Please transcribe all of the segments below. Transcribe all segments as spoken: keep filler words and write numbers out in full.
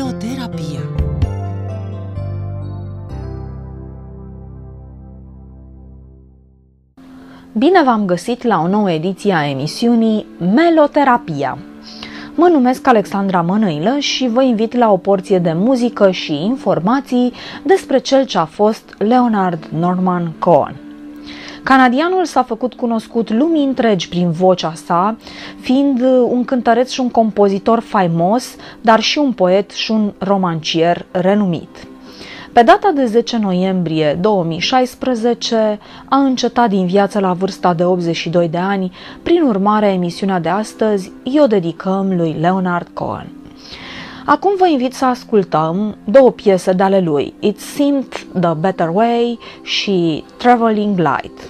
Meloterapia. Bine v-am găsit la o nouă ediție a emisiunii Meloterapia. Mă numesc Alexandra Mănăilă și vă invit la o porție de muzică și informații despre cel ce a fost Leonard Norman Cohen. Canadianul s-a făcut cunoscut lumii întregi prin vocea sa, fiind un cântăreț și un compozitor faimos, dar și un poet și un romancier renumit. Pe data de zece noiembrie două mii șaisprezece a încetat din viață la vârsta de optzeci și doi de ani, prin urmare emisiunea de astăzi i-o dedicăm lui Leonard Cohen. Acum vă invit să ascultăm două piese de ale lui, It Seemed the Better Way și Traveling Light.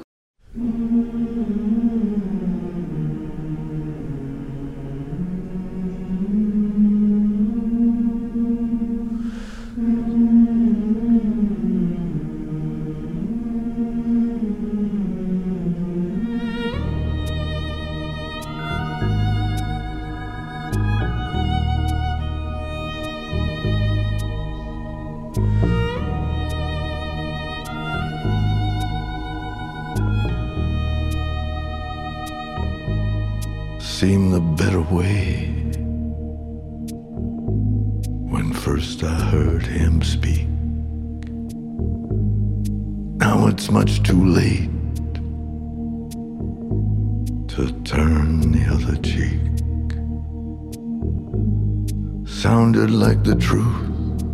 Seemed the better way when first I heard him speak. Now it's much too late to turn the other cheek. Sounded like the truth,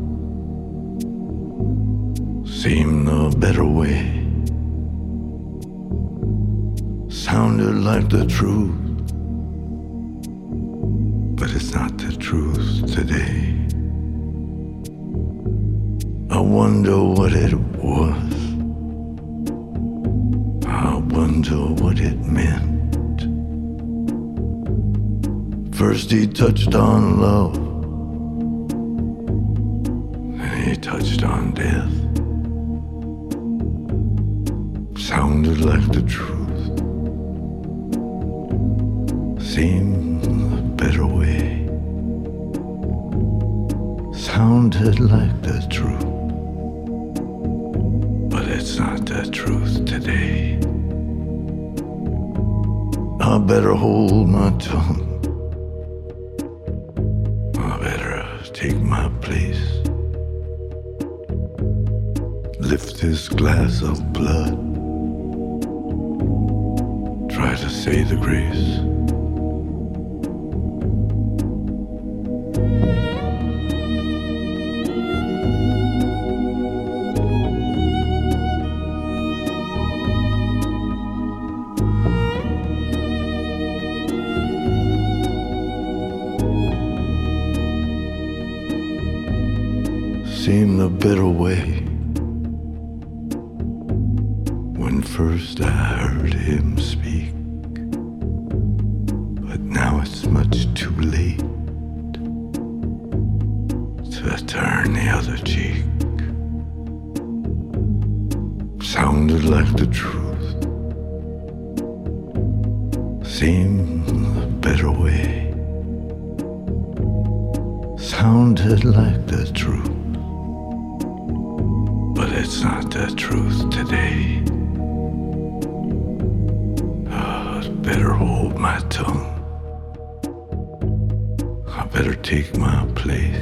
seemed the better way. Sounded like the truth, but it's not the truth today. I wonder what it was. I wonder what it meant. First he touched on love, then he touched on death. Sounded like the truth, seemed the better way. Sounded like the truth, but it's not the truth today. I better hold my tongue, I better take my place. Lift this glass of blood, try to say the grace. Seemed the better way when first I heard him speak, but now it's much too late to turn the other cheek. Sounded like the truth, seemed the better way. Sounded like the truth, but it's not the truth today. I'd better hold my tongue, I better take my place.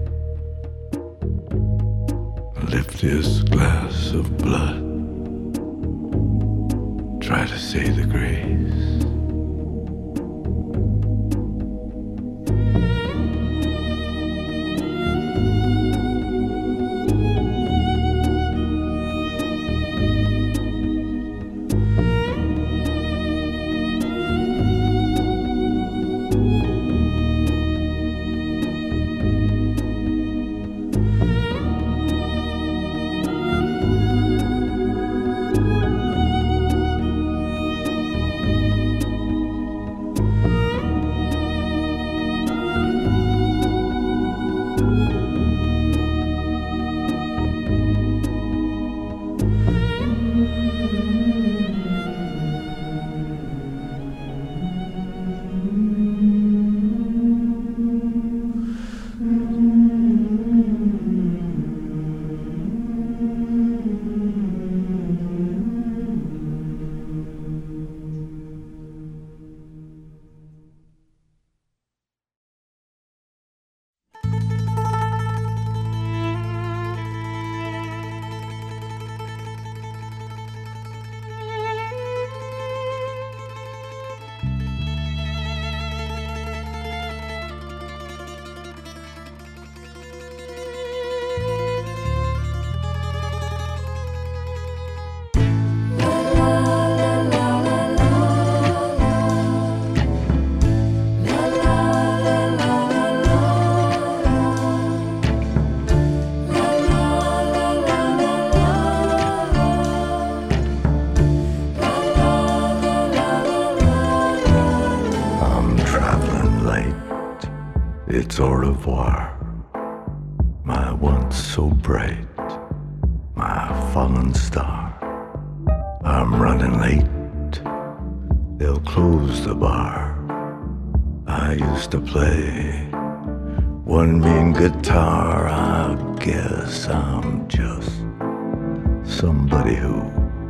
Lift this glass of blood, try to say the grace. it's au revoir. My once so bright, my fallen star. I'm running late, they'll close the bar. I used to play one mean guitar. I guess I'm just somebody who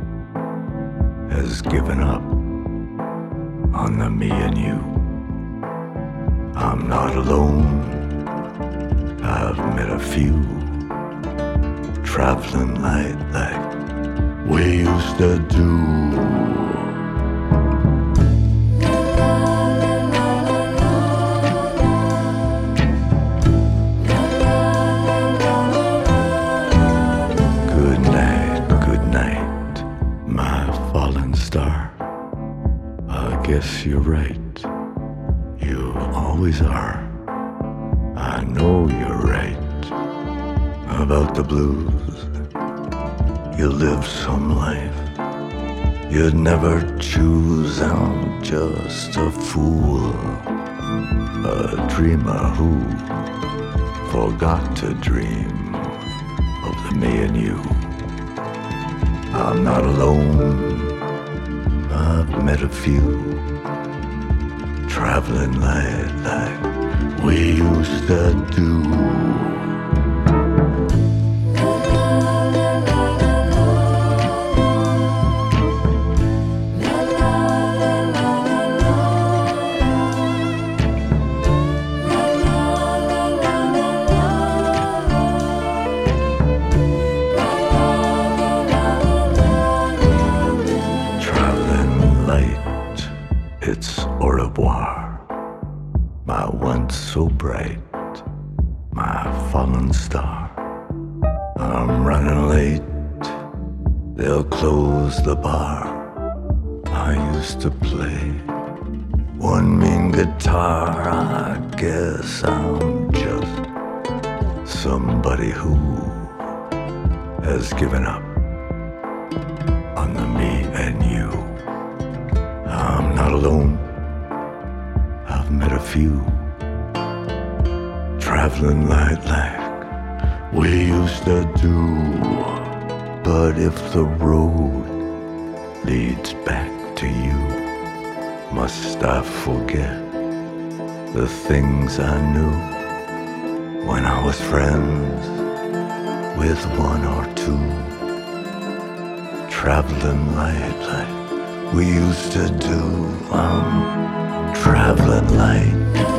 has given up on the me and you. I'm not alone, I've met a few traveling light like we used to do. Good night, good night, my fallen star. I guess you're right, you always are. I know you're right about the blues. You live some life you'd never choose. I'm just a fool, a dreamer who forgot to dream of the me and you. I'm not alone, I've met a few traveling light like we used to do. It's au revoir, my once so bright, my fallen star. I'm running late, they'll close the bar. I used to play one mean guitar. I guess I'm just somebody who has given up on the me and you. I'm not alone, I've met a few traveling light like we used to do. But if the road leads back to you, must I forget the things I knew when I was friends with one or two? Traveling light like we used to do. I'm traveling light.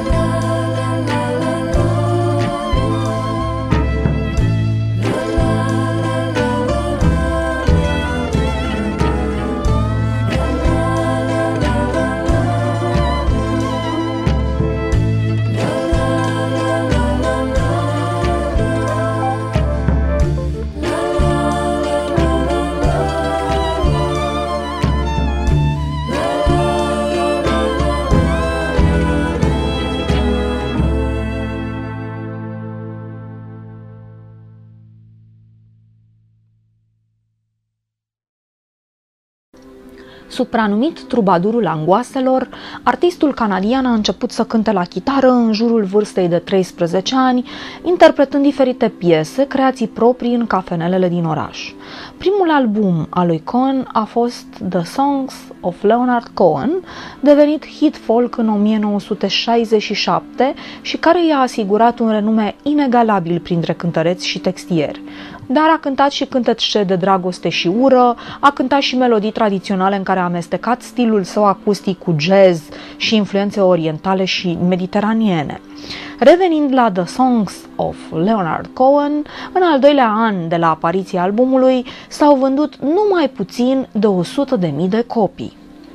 Supranumit trubadurul angoaselor, artistul canadian a început să cânte la chitară în jurul vârstei de treisprezece ani, interpretând diferite piese, creații proprii în cafenelele din oraș. Primul album al lui Cohen a fost The Songs of Leonard Cohen, devenit hit folk în o mie nouă sute șaizeci și șapte și care i-a asigurat un renume inegalabil printre cântăreți și textieri. Dar a cântat și cântece de dragoste și ură, a cântat și melodii tradiționale în care a amestecat stilul său acustic cu jazz și influențe orientale și mediteraniene. Revenind la The Songs of Leonard Cohen, în al doilea an de la apariția albumului s-au vândut numai puțin de o sută de mii de copii.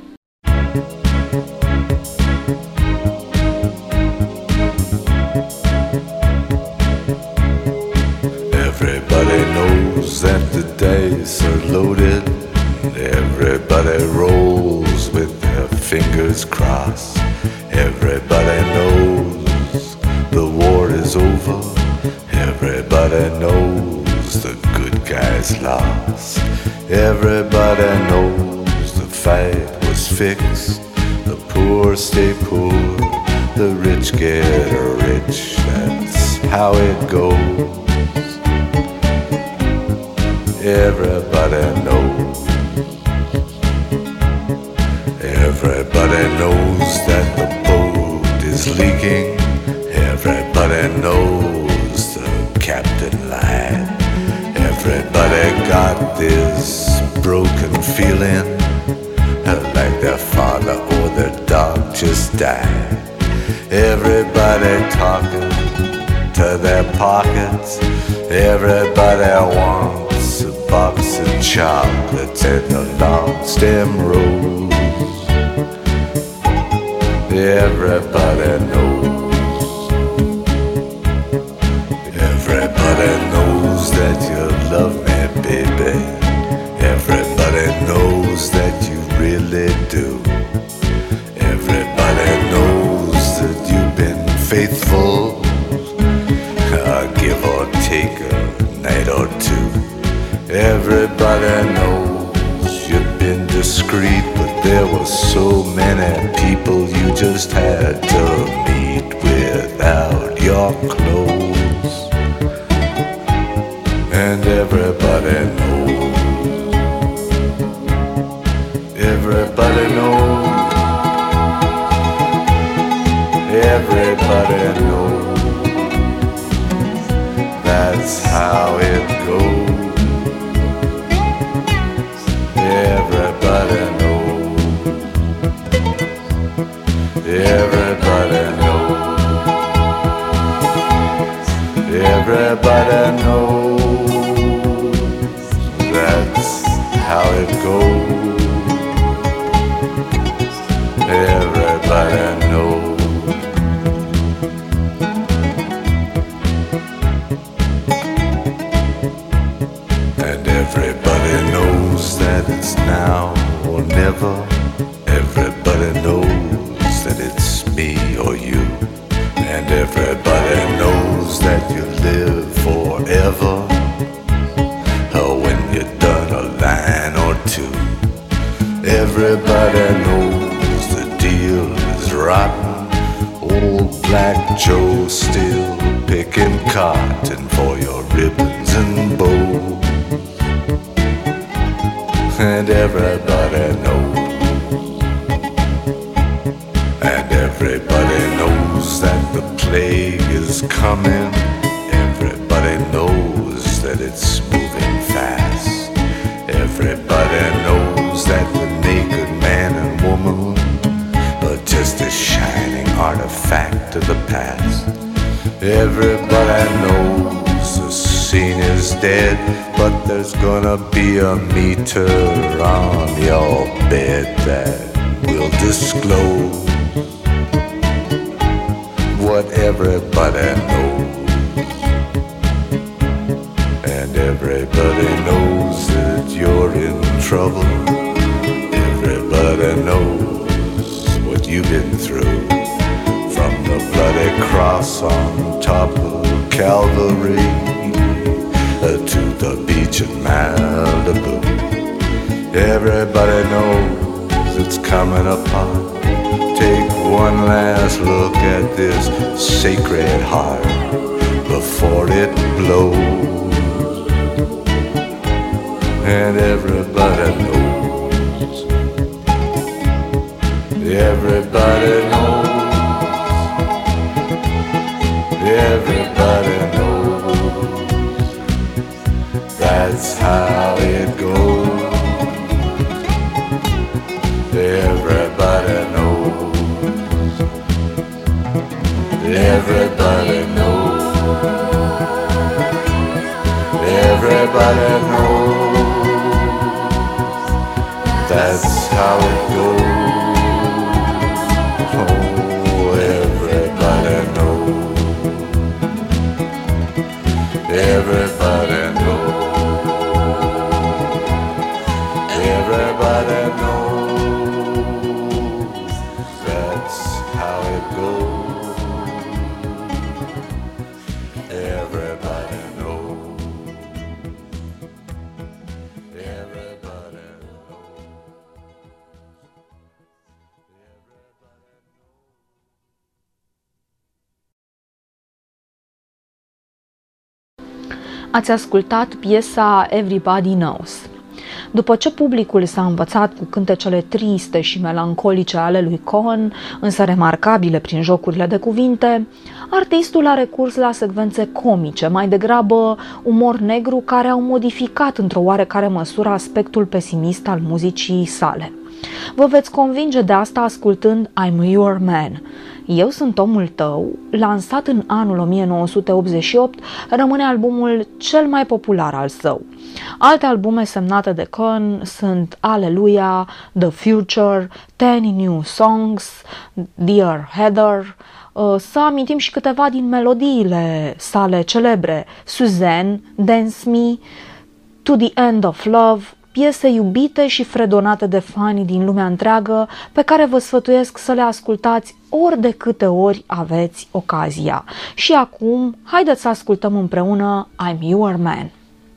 Everybody knows that the dice are loaded. Everybody rolls with their fingers crossed. Everybody knows the war is over. Everybody knows the good guys lost. Everybody knows the fight was fixed. The poor stay poor, the rich get rich, that's how it goes. Everybody knows. Everybody knows that the boat is leaking. Everybody knows the captain lied. Everybody got this broken feeling, like their father or their dog just died. Everybody talking to their pockets. Everybody wants a box of chocolates and a long stem rose. Everybody knows. Everybody knows that you love me, baby. Everybody knows that you really do. Everybody knows that you've been faithful, uh, give or take a night or two. Everybody knows you've been discreet, but there were so many people you just had to meet without your clothes. And everybody knows. Everybody knows. Everybody knows. That's how it goes. Everybody knows. Everybody knows. Everybody knows. That's how it goes. Everybody knows. And everybody knows that it's now or never. Everybody knows that it's me or you. And everybody knows that you live forever, or when you're done a line or two. Everybody knows the deal is rotten. Old Black Joe still picking cotton for your ribbons and bows. And everybody knows. And everybody knows that the plague is coming. Everybody knows that it's moving fast. Everybody knows that the naked man and woman are just a shining artifact of the past. Everybody knows the scene is dead, but there's gonna be a meter on your bed that will disclose what everybody knows. And everybody knows that you're in trouble. Everybody knows what you've been through, from the bloody cross on top of Calvary uh, to the beach in Malibu. Everybody knows it's coming apart. Take one last look at this sacred heart before it blows. And everybody knows. Everybody knows. Everybody knows. That's how it goes. Everybody knows. Everybody knows. Everybody knows. That's how it goes. Oh, everybody knows. Everybody knows. Everybody knows. That's how it goes. Everybody knows. Everybody knows. Ați ascultat piesa Everybody Knows. După ce publicul s-a învățat cu cântecele triste și melancolice ale lui Cohen, însă remarcabile prin jocurile de cuvinte, artistul a recurs la secvențe comice, mai degrabă umor negru, care au modificat într-o oarecare măsură aspectul pesimist al muzicii sale. Vă veți convinge de asta ascultând I'm Your Man. Eu sunt omul tău, lansat în anul o mie nouă sute optzeci și opt, rămâne albumul cel mai popular al său. Alte albume semnate de Cohen sunt Hallelujah, The Future, Ten New Songs, Dear Heather. Să amintim și câteva din melodiile sale celebre: Suzanne, Dance Me, To the End of Love, piese iubite și fredonate de fani din lumea întreagă, pe care vă sfătuiesc să le ascultați ori de câte ori aveți ocazia. Și acum, haideți să ascultăm împreună I'm Your Man.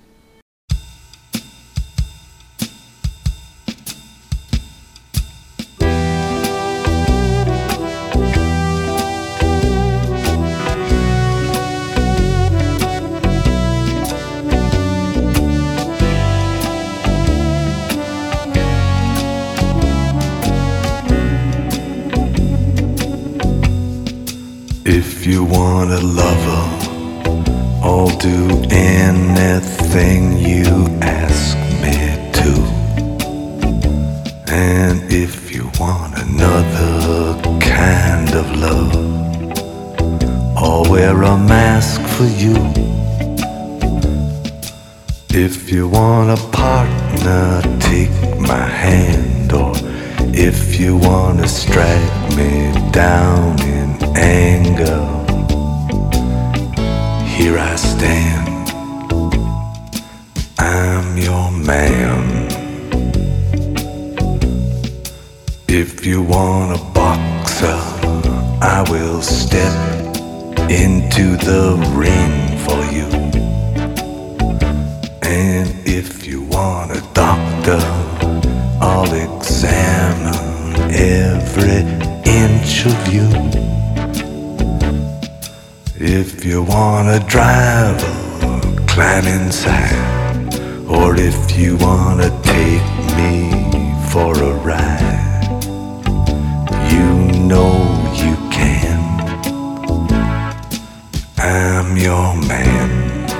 If you want a lover, I'll do anything you ask me to. And if you want another kind of love, I'll wear a mask for you. If you want a partner, take my hand. Or if you want to strike me down in anger, here I stand, I'm your man. If you want a boxer, I will step into the ring for you. And if you want a doctor, I'll examine every inch of you. If you want a driver, climb inside. Or if you want to take me for a ride, you know you can. I'm your man.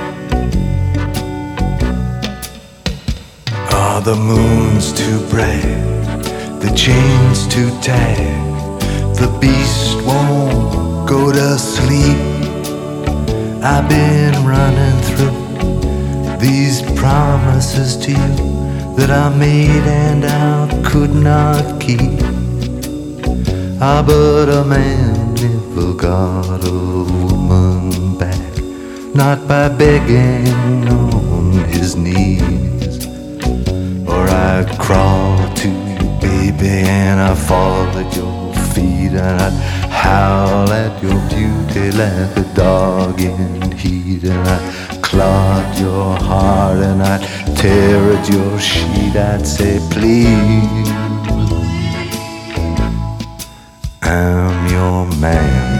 Are the moons too bright, the chains too tight, the beast won't go to sleep? I've been running through these promises to you that I made and I could not keep. Ah, but a man never got a woman back, not by begging on his knees. Or I'd crawl to you, baby, and I'd fall at your feet, and I'd howl at your beauty like a dog in heat, and I'd clog your heart and I'd tear at your sheet. I'd say, please, I'm your man.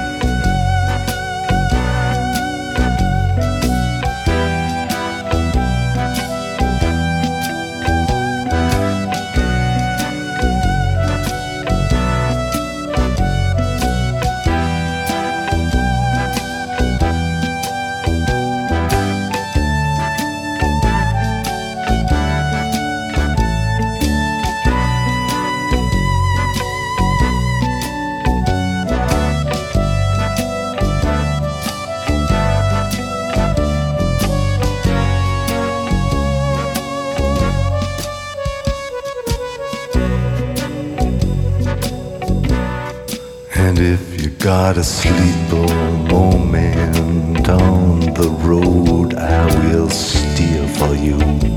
And if you got a sleeper moment on the road, I will steer for you.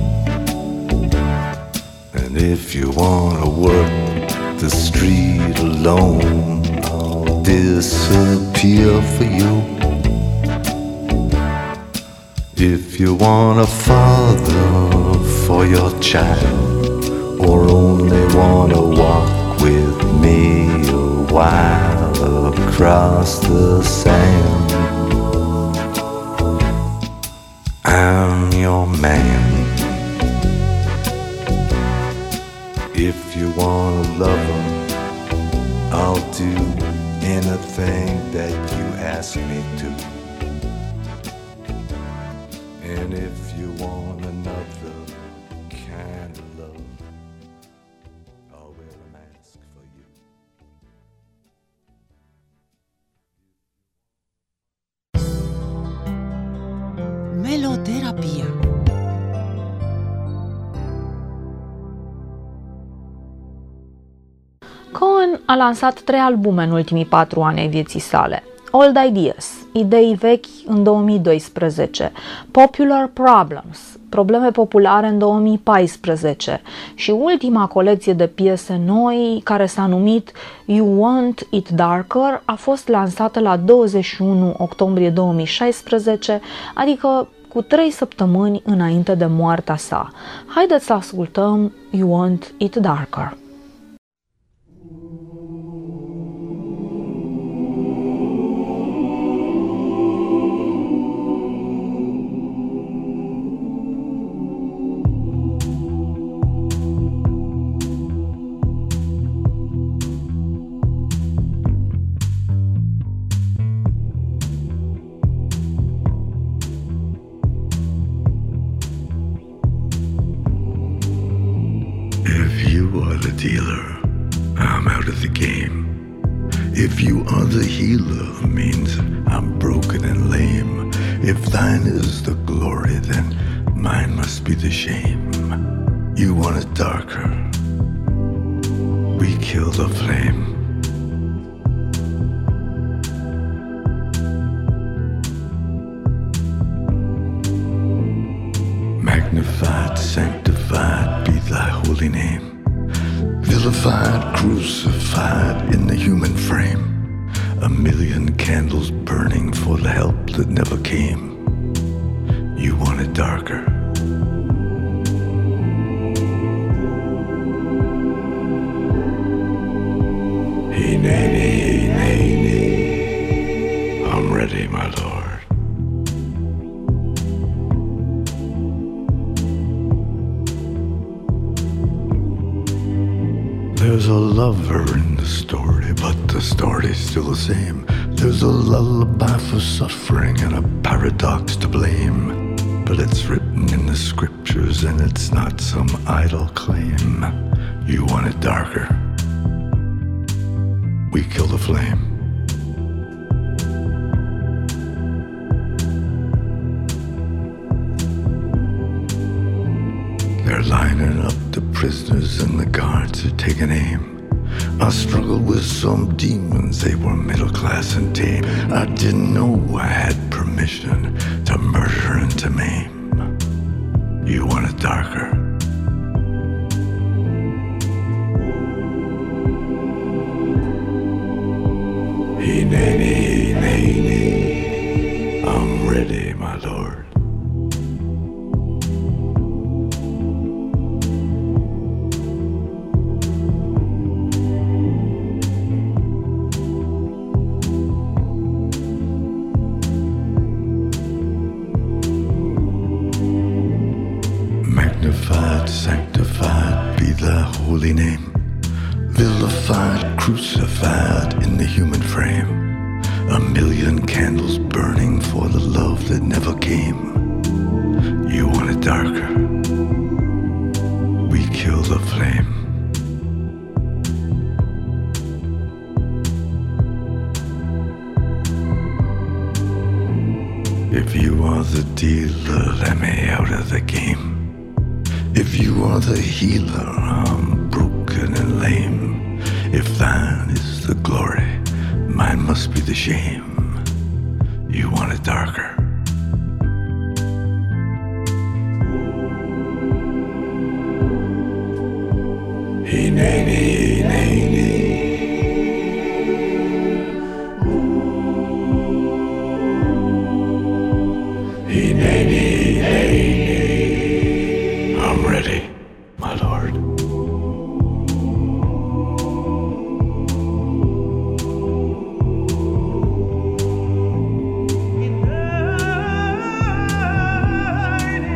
And if you wanna work the street alone, I'll disappear for you. If you want a father for your child, or only wanna walk with me a while across the sand, I'm your man. If you wanna love him, I'll do anything that you ask me to. And if you want another kind of love, I'll wear a mask for you. Meloterapia. Cohen a lansat trei albume în ultimii patru ani ai vieții sale. Old Ideas, idei vechi în două mii doisprezece, Popular Problems, probleme populare în două mii paisprezece și ultima colecție de piese noi care s-a numit You Want It Darker a fost lansată la douăzeci și unu octombrie două mii șaisprezece, adică cu trei săptămâni înainte de moartea sa. Haideți să ascultăm You Want It Darker. Dealer, I'm out of the game. If you are the healer, means I'm broken and lame. If thine is the glory, then mine must be the shame. You want it darker, we kill the flame. Magnified, sanctified be thy holy name. Vilified, crucified in the human frame, a million candles burning for the help that never came. You want it darker. Hey, nay, nay, nay, nay, I'm ready, my lord. There's a lover in the story, but the story's still the same. There's a lullaby for suffering and a paradox to blame. But it's written in the scriptures and it's not some idle claim. You want it darker, we kill the flame. They're lining up the prisoners and the guards are taking aim. I struggled with some demons, they were middle class and tame. I didn't know I had permission to murder and to maim. You want it darker, hey, nay, nay, nay, nay, I'm ready, my lord. Magnified, sanctified be thy holy name. Vilified, crucified in the human frame, a million candles burning for the love that never came. You want it darker, we kill the flame. If you are the dealer, let me out of the game. If you are the healer, I'm broken and lame. If thine is the glory, mine must be the shame. You want it darker, hey, nay, nay, nay, nay. Hey, nay, nay, nay, nay. I'm ready, my lord. Night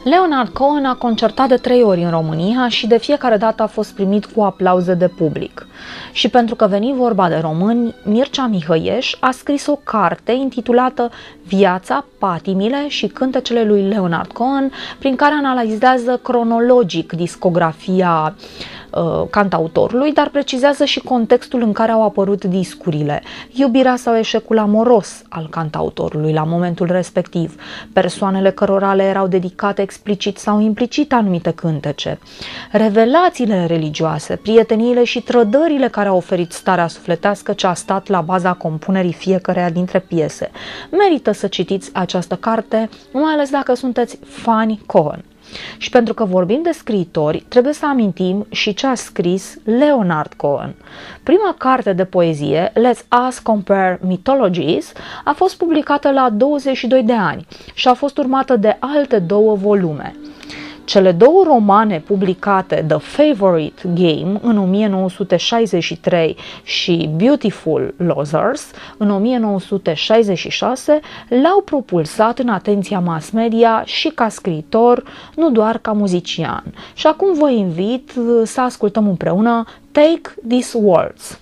Leonard Cohen a concertat de trei ori în România și de fiecare dată a fost primit cu aplauze de public. Și pentru că veni vorba de români, Mircea Mihăieș a scris o carte intitulată Viața, patimile și cântecele lui Leonard Cohen, prin care analizează cronologic discografia uh, cantautorului, dar precizează și contextul în care au apărut discurile, iubirea sau eșecul amoros al cantautorului la momentul respectiv, persoanele cărora le erau dedicate explicit sau implicit anumite cântece, revelațiile religioase, prieteniile și trădările care au oferit starea sufletească ce a stat la baza compunerii fiecăreia dintre piese. Merită să citiți această carte, mai ales dacă sunteți fani Cohen. Și pentru că vorbim de scriitori, trebuie să amintim și ce a scris Leonard Cohen. Prima carte de poezie, Let's Us Compare Mythologies, a fost publicată la douăzeci și doi de ani și a fost urmată de alte două volume. Cele două romane publicate, The Favorite Game în o mie nouă sute șaizeci și trei și Beautiful Losers în o mie nouă sute șaizeci și șase, l-au propulsat în atenția mass media și ca scriitor, nu doar ca muzician. Și acum vă invit să ascultăm împreună Take These Words.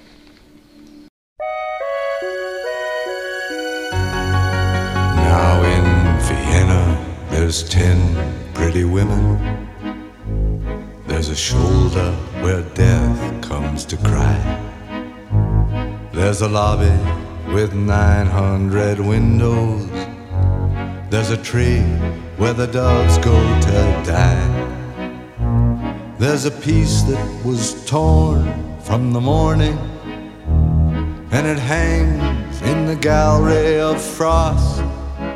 Now in Vienna there's ten pretty women. There's a shoulder where death comes to cry. There's a lobby with nine hundred windows. There's a tree where the doves go to die. There's a piece that was torn from the morning, and it hangs in the gallery of frost.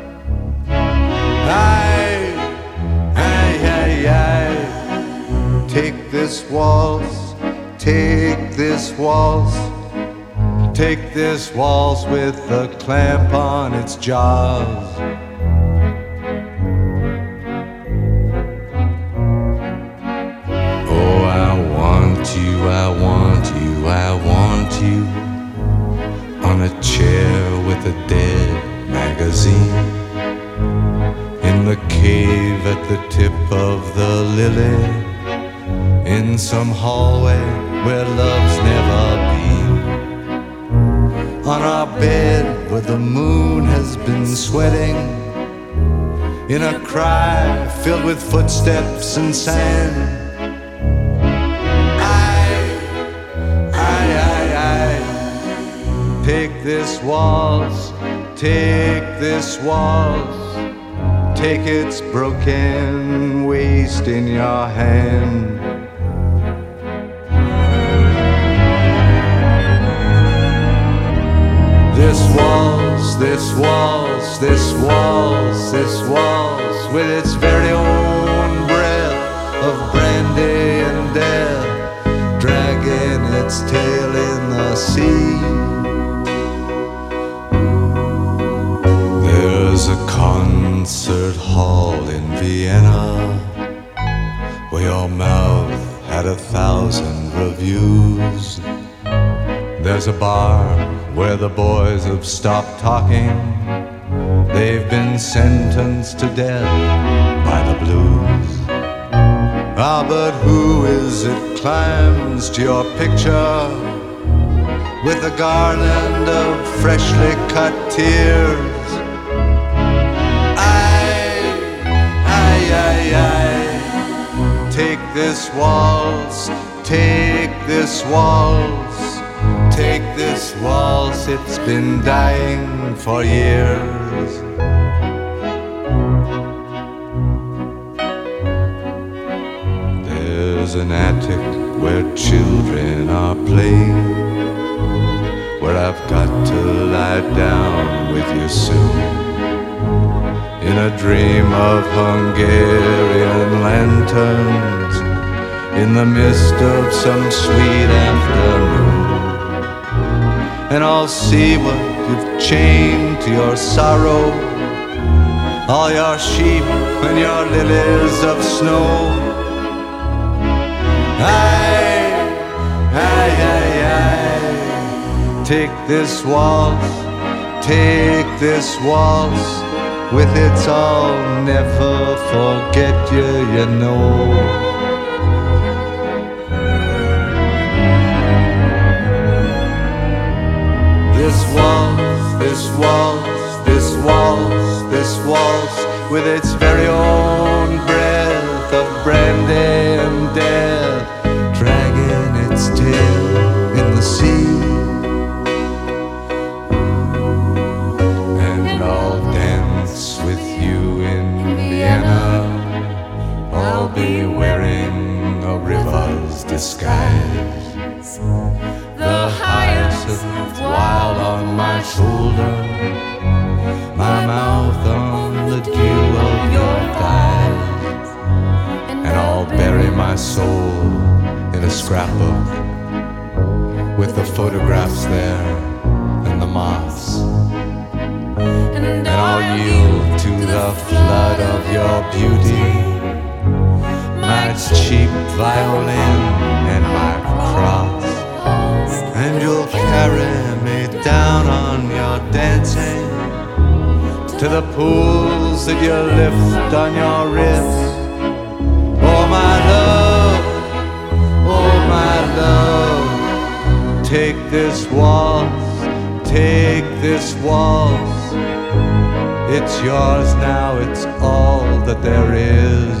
Aye, aye, aye, aye. Take this waltz, take this waltz, take this waltz with a clamp on its jaws. Oh, I want you, I want you, I want you on a chair with a dead magazine, in the cave at the tip of the lily, in some hallway where love's never been, on our bed where the moon has been sweating, in a cry filled with footsteps and sand. Aye, aye, aye, aye. Take this waltz, take this waltz, take its broken waist in your hand. This waltz, this waltz, this waltz, this waltz, with its very own breath of brandy and death, dragging its tail in the sea. There's a concert hall in Vienna where your mouth had a thousand reviews. There's a bar where the boys have stopped talking. They've been sentenced to death by the blues. Ah, but who is it climbs to your picture with a garland of freshly cut tears? Aye, aye, aye, aye. Take this waltz, take this waltz, take this waltz, it's been dying for years. There's an attic where children are playing, where I've got to lie down with you soon, in a dream of Hungarian lanterns, in the mist of some sweet afternoon. And I'll see what you've chained to your sorrow, all your sheep and your lilies of snow. Aye, aye, aye, aye. Take this waltz, take this waltz, with its I'll never forget you, you know. This waltz, this waltz, this waltz, this waltz, with its very own breath of brandy and death, dragging its tail in the sea. And I'll dance with you in Vienna, I'll be wearing a river's disguise, the hyacinth wild on my shoulder, my mouth on the dew of your thighs. And I'll bury my soul in a scrapbook with the photographs there and the moths. And I'll yield to the flood of your beauty, my cheap violin and my cross. And you'll carry me down on your dancing to the pools that you lift on your wrist. Oh my love, oh my love, take this waltz, take this waltz. It's yours now, it's all that there is.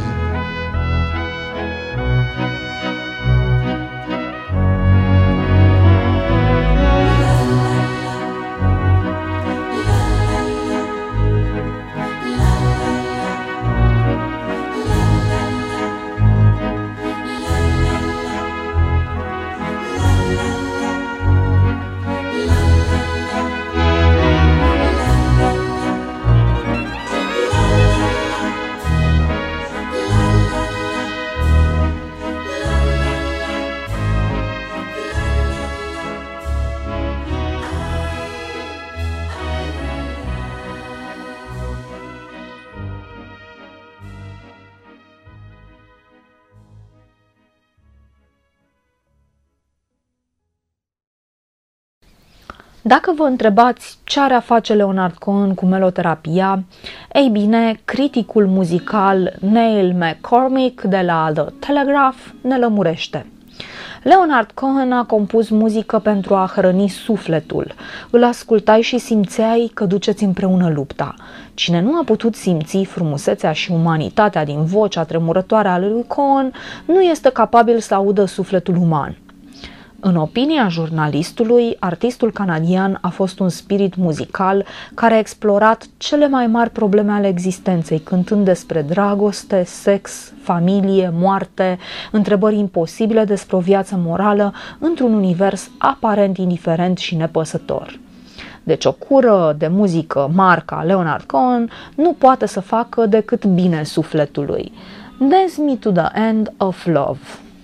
Dacă vă întrebați ce are a face Leonard Cohen cu meloterapia, ei bine, criticul muzical Neil McCormick de la The Telegraph ne lămurește. Leonard Cohen a compus muzică pentru a hrăni sufletul. Îl ascultai și simțeai că duceți împreună lupta. Cine nu a putut simți frumusețea și umanitatea din vocea tremurătoare a lui Cohen, nu este capabil să audă sufletul uman. În opinia jurnalistului, artistul canadian a fost un spirit muzical care a explorat cele mai mari probleme ale existenței, cântând despre dragoste, sex, familie, moarte, întrebări imposibile despre o viață morală într-un univers aparent indiferent și nepăsător. Deci o cură de muzică marca Leonard Cohen nu poate să facă decât bine sufletului. Dance me to the end of love.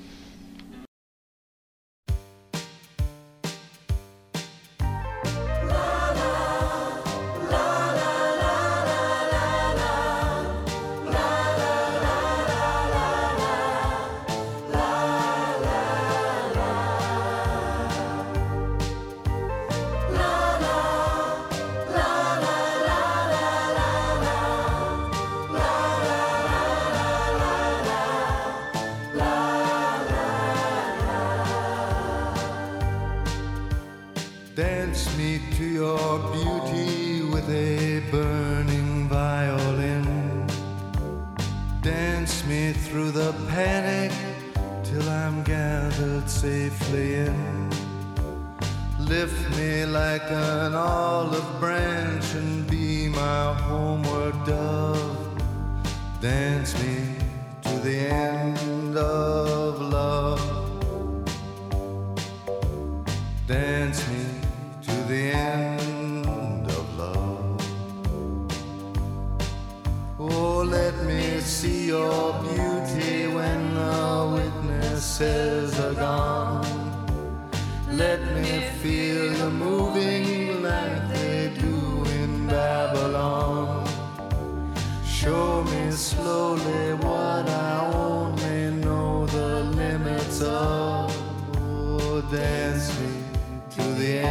Dance me to your beauty with a burning violin. Dance me through the panic till I'm gathered safely in. Lift me like an olive branch and be my homeward dove. Dance me to the end of love. Dance me to the end of love. Oh, let me see your beauty when the witnesses are gone. Let me feel you moving like they do in Babylon. Show me slowly what I only know the limits of. Oh, dance me to the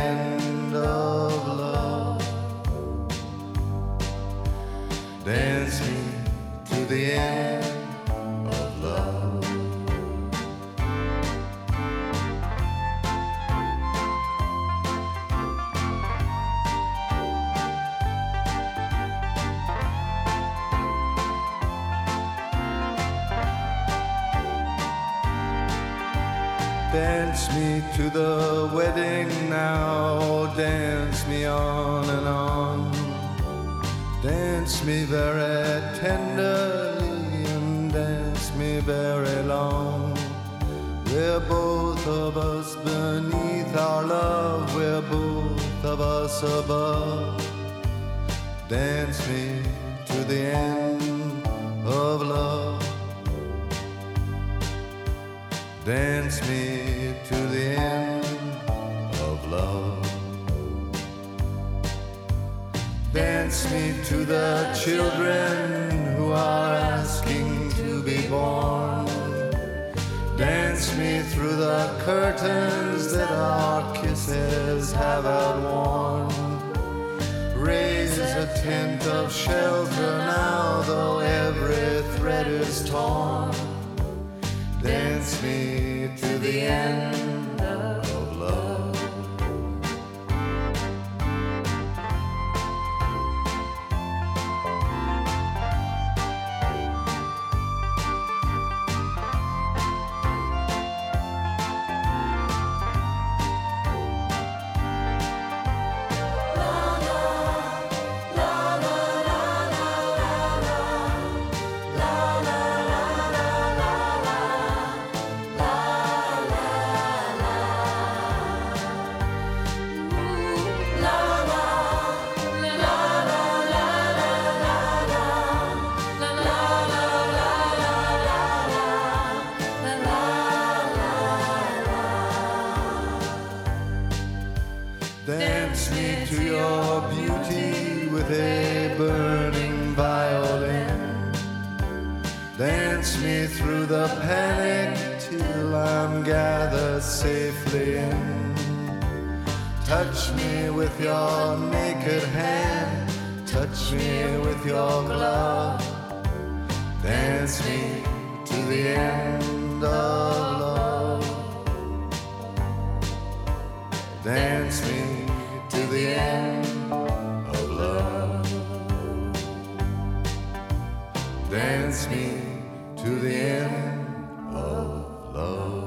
Dance me to the wedding now, dance me on and on. Dance me very tenderly and dance me very long. We're both of us beneath our love, we're both of us above. Dance me to the end of love. Dance me to the end of love. Dance me to the children who are asking to be born. Dance me through the curtains that our kisses have outworn. Raise a tent of shelter now, though every thread is torn. Dance me to the end of love. Dance me to your beauty with a burning violin. Dance me through the panic till I'm gathered safely in. Touch me with your naked hand, touch me with your glove. Dance me to the end of love. Dance me to the end of love. Dance me to the end of love.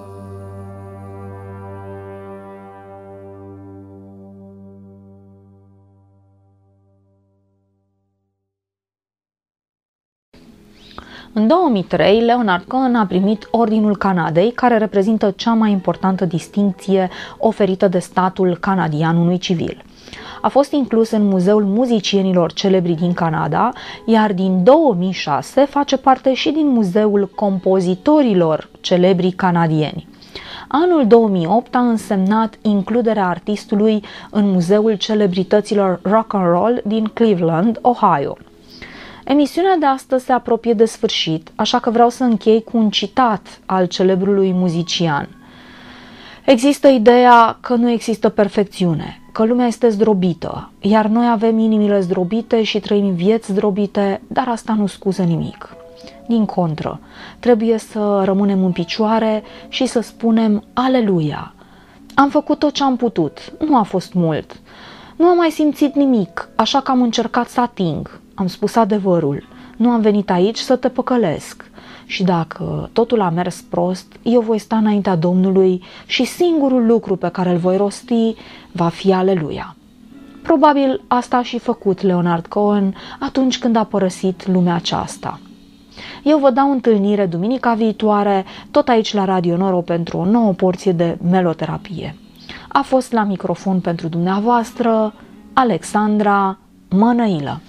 În două mii trei, Leonard Cohen a primit Ordinul Canadei, care reprezintă cea mai importantă distincție oferită de statul canadian unui civil. A fost inclus în Muzeul Muzicienilor Celebri din Canada, iar din două mii șase face parte și din Muzeul Compozitorilor Celebri Canadieni. Anul două mii opt a însemnat includerea artistului în Muzeul Celebrităților Rock and Roll din Cleveland, Ohio. Emisiunea de astăzi se apropie de sfârșit, așa că vreau să închei cu un citat al celebrului muzician. Există ideea că nu există perfecțiune, că lumea este zdrobită, iar noi avem inimile zdrobite și trăim vieți zdrobite, dar asta nu scuză nimic. Din contră, trebuie să rămânem în picioare și să spunem Aleluia! Am făcut tot ce am putut, nu a fost mult. Nu am mai simțit nimic, așa că am încercat să ating. Am spus adevărul, nu am venit aici să te păcălesc. Și dacă totul a mers prost, eu voi sta înaintea Domnului și singurul lucru pe care îl voi rosti va fi Aleluia. Probabil asta a și făcut Leonard Cohen atunci când a părăsit lumea aceasta. Eu vă dau întâlnire duminica viitoare, tot aici la Radio Noro, pentru o nouă porție de meloterapie. A fost la microfon pentru dumneavoastră Alexandra Mănăilă.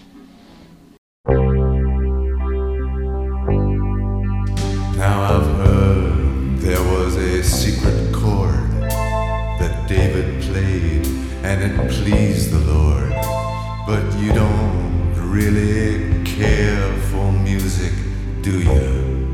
Now I've heard there was a secret chord that David played and it pleased the Lord. But you don't really care for music, do you?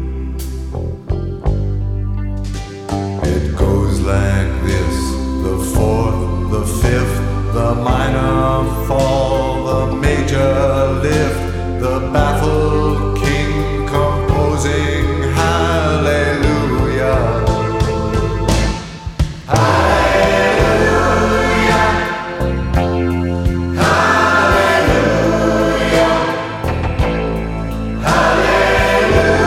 It goes like this: the fourth, the fifth, the minor fall, the major lift, the baffled king composing Hallelujah. Hallelujah. Hallelujah. Hallelujah.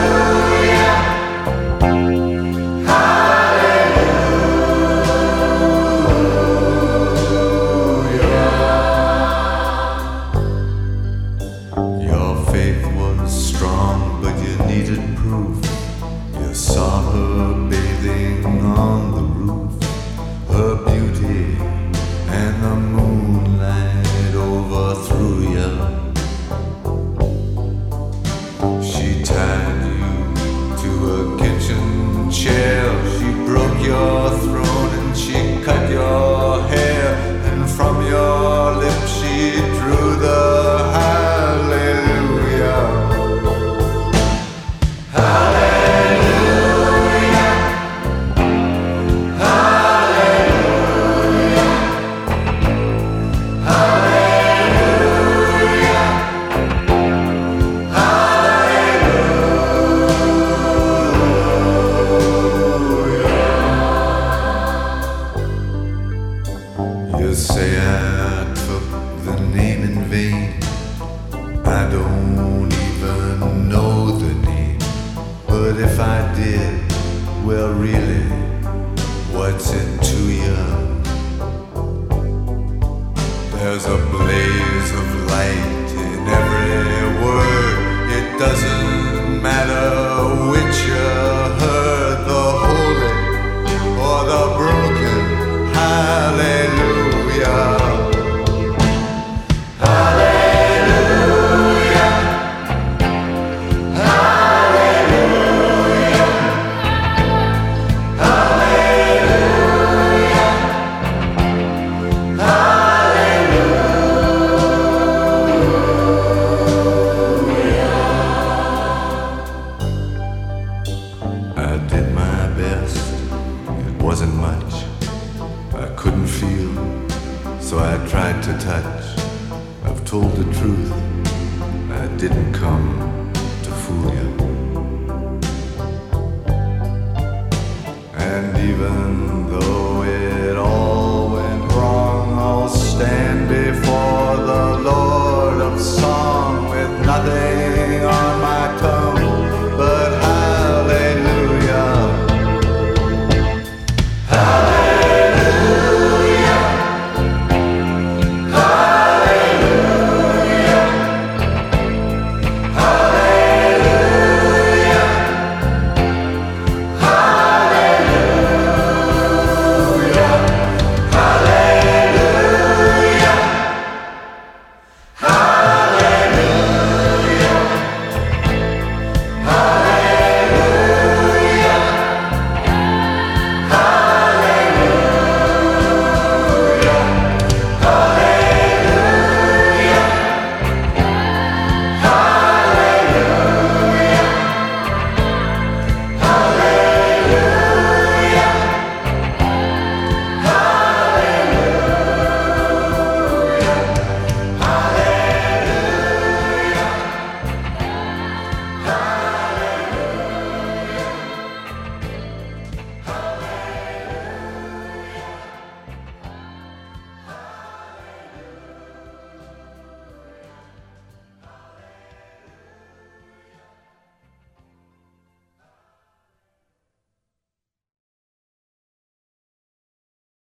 There's a blaze of light in every word. It doesn't matter which you heard, the holy or the broken. Hallelujah. Hallelujah. Hallelujah. Hallelujah. I did my best. It wasn't much. I couldn't feel, so I tried to touch. I've told the truth. I didn't come to fool you. And even though it all went wrong, I'll stand before the Lord of Song with nothing on my tongue but hallelujah. Hallelujah. Hallelujah. Hallelujah. Hallelujah. Hallelujah.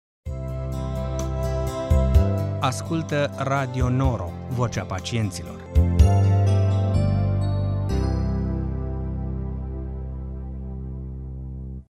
Ascultă Radio Noro, Vocea Pacienților.